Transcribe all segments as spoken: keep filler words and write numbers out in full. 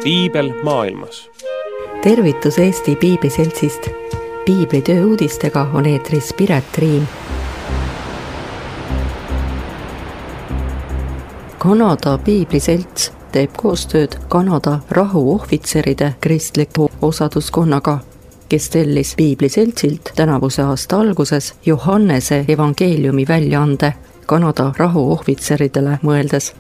piibel maailmas. Tervitus Eesti Piibliseltsist. Piiblitöö uudistega on eetris Piret Riim. Kanada Piibliselts teeb koostööd Kanada rahuohvitseride kristliku osaduskonnaga, kes tellis Piibliseltsilt tänavuse aasta alguses Johannese evangeeliumi väljaande Kanada rahuohvitseridele mõeldes.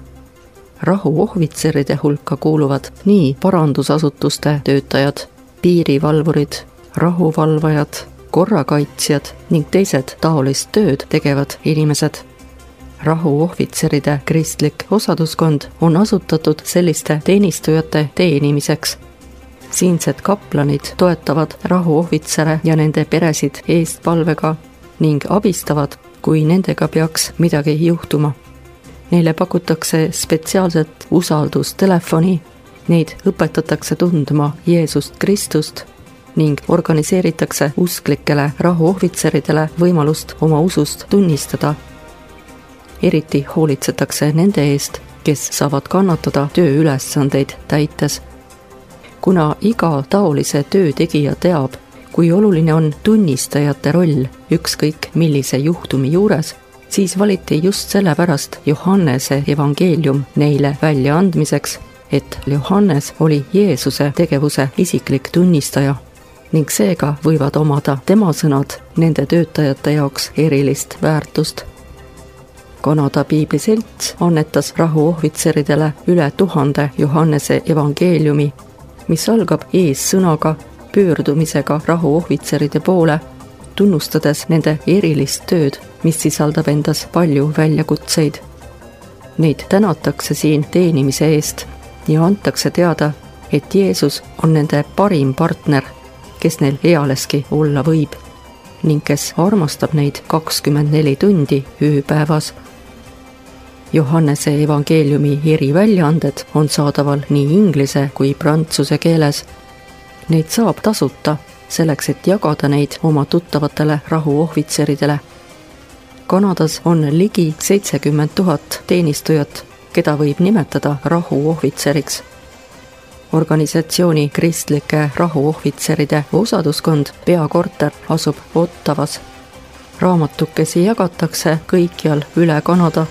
Rahuohvitseride hulka kuuluvad nii parandusasutuste töötajad, piirivalvurid, rahuvalvajad, korrakaitsjad ning teised taolist tööd tegevad inimesed. Rahuohvitseride kristlik osaduskond on asutatud selliste teenistujate teenimiseks. Siinsed kaplanid toetavad rahuohvitsere ja nende peresid eestpalvega ning abistavad, kui nendega peaks midagi juhtuma. Neile pakutakse spetsiaalset usaldustelefoni, neid õpetatakse tundma Jeesust Kristust ning organiseeritakse usklikele rahuohvitseridele võimalust oma usust tunnistada. Eriti hoolitsetakse nende eest, kes saavad kannatada tööülesandeid täites. Kuna iga taolise töö tegija teab, kui oluline on tunnistajate roll ükskõik millise juhtumi juures, siis valiti just sellepärast Johannese evangeelium neile väljaandmiseks, et Johannes oli Jeesuse tegevuse isiklik tunnistaja ning seega võivad omada tema sõnad nende töötajate jaoks erilist väärtust. Kanada Piibliselts annetas rahuohvitseridele üle tuhande Johannese evangeeliumi, mis algab eessõnaga pöördumisega rahuohvitseride poole, tunnustades nende erilist tööd, mis sisaldab endas palju väljakutseid. Neid tänatakse siin teenimise eest ja antakse teada, et Jeesus on nende parim partner, kes neil ealeski olla võib ning kes armastab neid kakskümmend neli tundi ööpäevas. Johannese evangeeliumi eriväljaanded on saadaval nii inglise kui prantsuse keeles. Neid saab tasuta, selleks et jagada neid oma tuttavatele rahuohvitseridele. Kanadas on ligi seitsekümmend tuhat teenistujat, keda võib nimetada rahuohvitseriks. Organisatsiooni kristlike rahuohvitseride osaduskond peakorter asub Ottavas. Raamatukesi jagatakse kõikjal üle Kanada.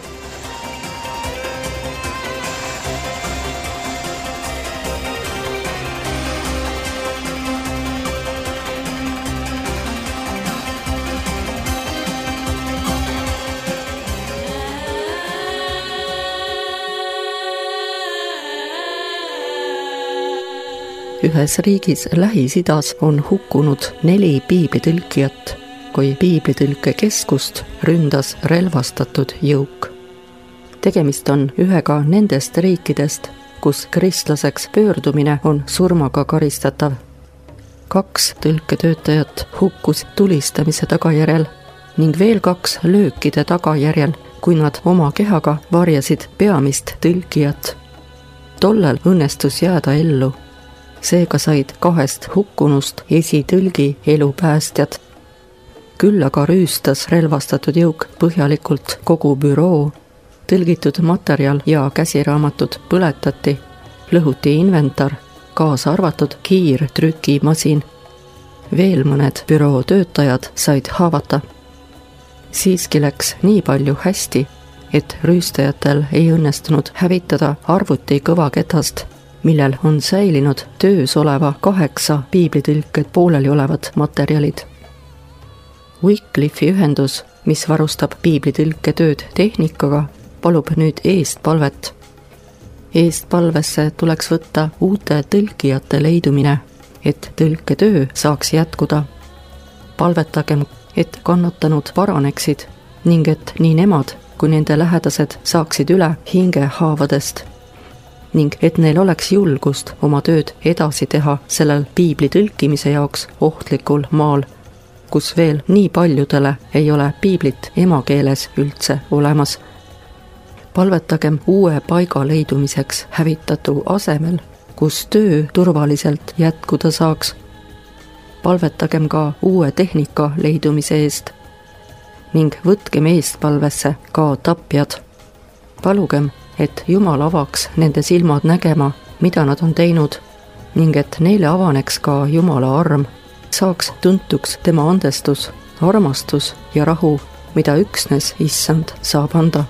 Ühes riigis Lähis-Idas on hukkunud neli piiblitõlkijat, kui piiblitõlkekeskust ründas relvastatud jõuk. Tegemist on ühega nendest riikidest, kus kristlaseks pöördumine on surmaga karistatav. Kaks tõlketöötajat hukkus tulistamise tagajärjel ning veel kaks löökide tagajärjel, kui nad oma kehaga varjasid peamist tõlkijat. Tollel õnnestus jääda ellu. Seega said kahest hukkunust esitõlgi elupäästjad. Küll aga rüüstas relvastatud jõuk põhjalikult kogu büroo, tõlgitud materjal ja käsiraamatud põletati, lõhuti inventar, kaasa arvatud kiirtrükimasin. Veel mõned büroo töötajad said haavata. Siiski läks nii palju hästi, et rüüstajatel ei õnnestunud hävitada arvuti kõvaketast, millel on säilinud töös oleva kaheksa piiblitõlked pooleli olevad materjalid. Wycliffe'i ühendus, mis varustab piiblitõlke tööd tehnikaga, palub nüüd eestpalvet. Eestpalvesse tuleks võtta uute tõlkijate leidumine, et tõlketöö saaks jätkuda. Palvetagem, et kannatanud paraneksid ning et nii nemad kui nende lähedased saaksid üle hingehaavadest ning et neil oleks julgust oma tööd edasi teha sellel piibli tõlkimise jaoks ohtlikul maal, kus veel nii paljudele ei ole piiblit emakeeles üldse olemas. Palvetagem uue paiga leidumiseks hävitatu asemel, kus töö turvaliselt jätkuda saaks. Palvetagem ka uue tehnika leidumise eest ning võtkem eestpalvesse ka tapjad. Palugem, et Jumal avaks nende silmad nägema, mida nad on teinud ning et neile avaneks ka Jumala arm, saaks tuntuks tema andestus, armastus ja rahu, mida üksnes Issand saab anda.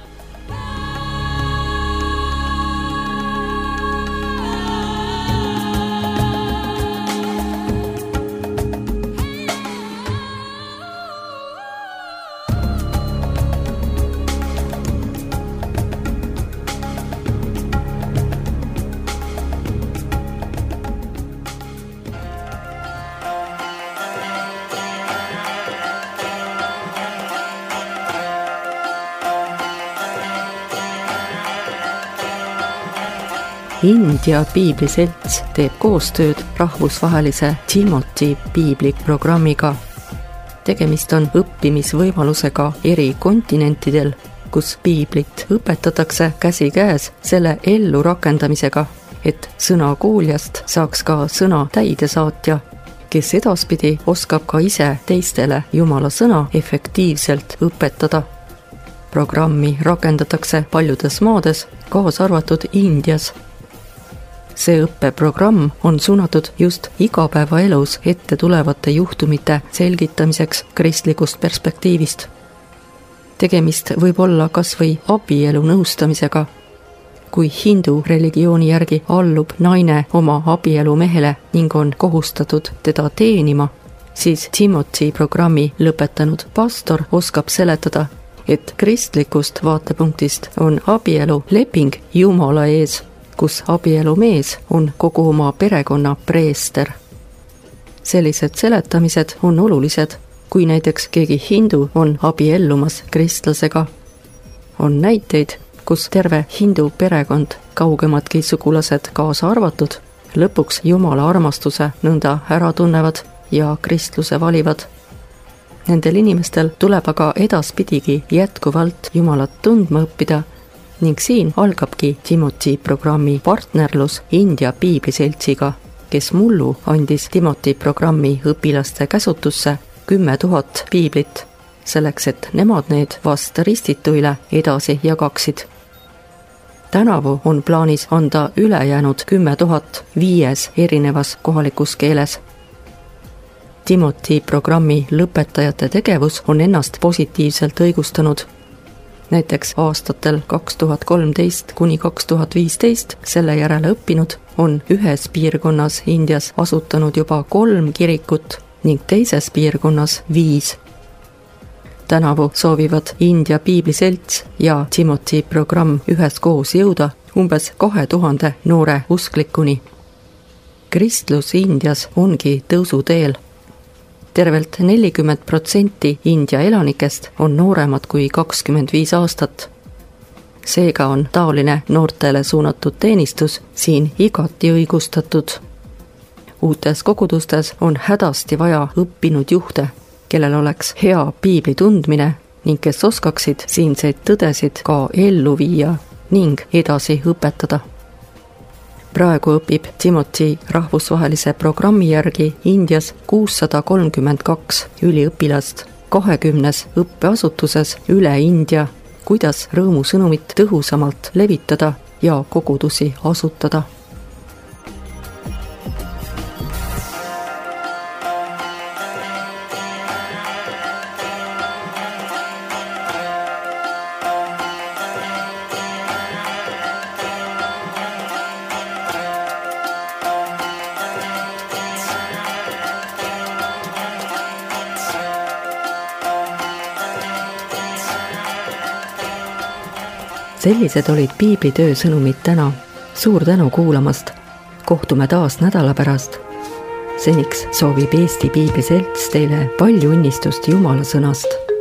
India piibliselts teeb koostööd rahvusvahelise Timothy piibliprogrammiga. Tegemist on õppimisvõimalusega eri kontinentidel, kus piiblit õpetatakse käsikäes selle ellu rakendamisega, et sõna kuuljast saaks ka sõna täidesaatja, kes edaspidi oskab ka ise teistele Jumala sõna efektiivselt õpetada. Programmi rakendatakse paljudes maades, kaasa arvatud Indias. See õppeprogramm on suunatud just igapäevaelus ette tulevate juhtumite selgitamiseks kristlikust perspektiivist. Tegemist võib olla kas või abielu nõustamisega. Kui hindu religiooni järgi allub naine oma abielu mehele ning on kohustatud teda teenima, siis Timothy programmi lõpetanud pastor oskab seletada, et kristlikust vaatepunktist on abielu leping Jumala ees, kus abielu mees on kogu oma perekonna preester. Sellised seletamised on olulised, kui näiteks keegi hindu on abiellumas kristlasega. On näiteid, kus terve hindu perekond, kaugemadki sugulased kaasa arvatud, lõpuks Jumala armastuse nõnda ära tunnevad ja kristluse valivad. Nendel inimestel tuleb aga edaspidigi jätkuvalt Jumalat tundma õppida, ning siin algabki Timothy programmi partnerlus India piibliseltsiga, kes mullu andis Timothy programmi õpilaste käsutusse kümme tuhat piiblit, selleks et nemad need vast ristituile edasi jagaksid. Tänavu on plaanis anda ülejäänud kümme tuhat viies erinevas kohalikus keeles. Timothy programmi lõpetajate tegevus on ennast positiivselt õigustanud. Näiteks aastatel kaks tuhat kolmteist kuni kaks tuhat viisteist selle järele õppinud on ühes piirkonnas Indias asutanud juba kolm kirikut ning teises piirkonnas viis. Tänavu soovivad India piibliselts ja Timothy programm üheskoos jõuda umbes kahe tuhande noore usklikuni. Kristlus Indias ongi tõusuteel. Tervelt nelikümmend protsenti India elanikest on nooremad kui kakskümmend viis aastat. Seega on taoline noortele suunatud teenistus siin igati õigustatud. Uutes kogudustes on hädasti vaja õppinud juhte, kellel oleks hea piibli tundmine ning kes oskaksid siinseid tõdesid ka ellu viia ning edasi õpetada. Praegu õpib Timothy rahvusvahelise programmi järgi Indias kuussada kolmkümmend kaks üliõpilast kahekümnes õppeasutuses üle India, kuidas rõõmusõnumit tõhusamalt levitada ja kogudusi asutada. Sellised olid piiblitöö sõnumid täna. Suur tänu kuulamast. Kohtume taas nädala pärast. Seniks soovib Eesti Piibliselts teile palju õnnistust Jumala sõnast.